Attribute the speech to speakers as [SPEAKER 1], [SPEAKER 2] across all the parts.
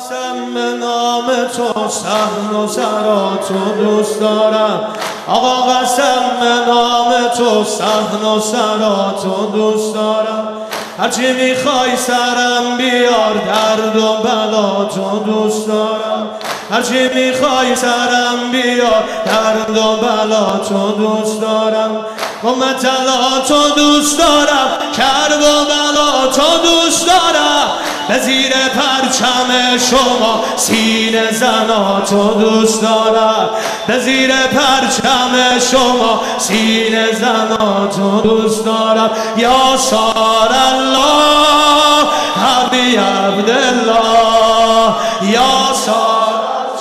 [SPEAKER 1] قسم به نام تو صحن و سراتو دوست دارم. آقا قسم به نام تو صحن و سراتو دوست دارم. هرچی میخوای سرم بیار درد و بلا تو دوست دارم. هرچی میخوای سرم بیار درد و بلا تو دوست دارم. قوم طلا تو دوست دارم، کرب و بلا تو دوست دارم. به زیر پرچم شما سینه زنا تو دوست دارم. به زیر پرچم شما سینه زنا تو دوست دارم. یا سار الله حبی عبدالله، یا سار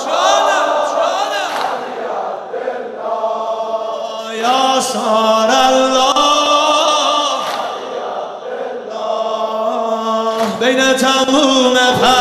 [SPEAKER 1] یا سار الله بین تموم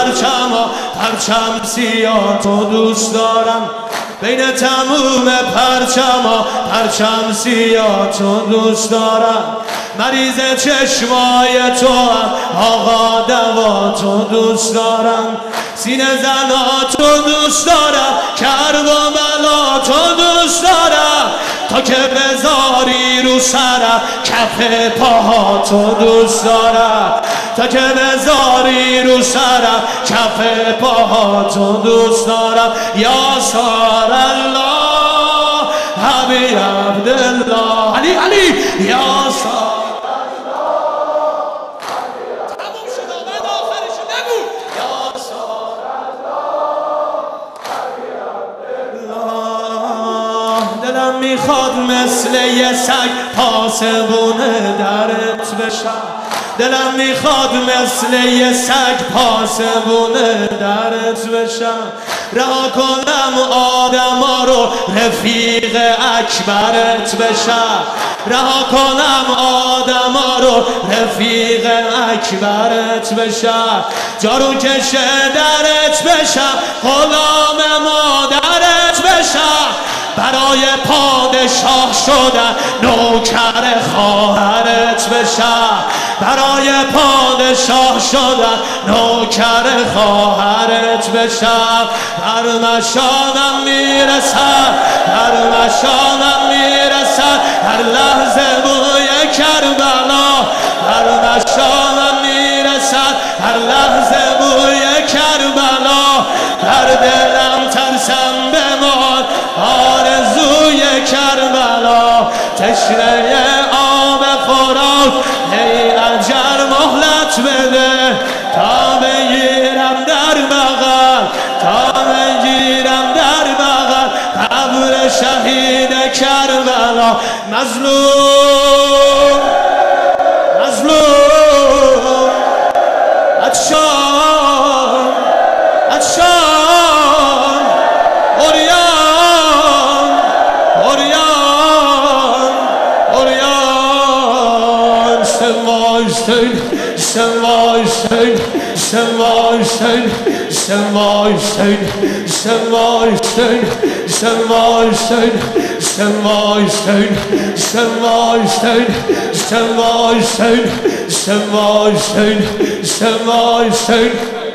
[SPEAKER 1] پرچم سیاه تو دوست دارم. بین تموم پرچم سیاه تو دوست دارم. مریض چشمای تو هم آقا دوا تو دوست دارم. سینه زنا تو دوست دارم، کرب و بلا تو دوست دارم. تا که بذاری رو سرم کف پاها تو دوست دارم. تا که بذاری رو سرم کف پاها تو دوست دارم. یا سار الله حبی عبدالله، علی علی یا سار میخواد مثل یه سگ پاسبونه درت بشم. دلم میخواد مثل یه سگ پاسبونه درت بشم. رها کنم آدما رو رفیق اکبرت بشم. رها کنم آدما رو رفیق اکبرت بشم. جارو کشه درت بشم، غلام مادرت بشم. برای پادشاه شدن نوکر خواهرت بشم. برای پادشاه شدن نوکر خواهرت بشم. بر مشامم میرسد، بر مشامم میرسد هر لحظه بوی کربلا. بر مشامم میرسد هر لحظه بوی کربلا. در دلم ترسم بمان آرزوی کربلا. تشنه آب فرات ای اجل مهلت بده تا بگیرم در بغل، تا بگیرم در بغل قبر شهید کربلا. مظلوم مظلوم عطشان عطشان عریان عریان عریان. سمایشتین سمایشتین سمایشتین سمایشتین سمایشتین سمایشتین سمایشتین سمایشتین سمایشتین سمایشتین سمایشتین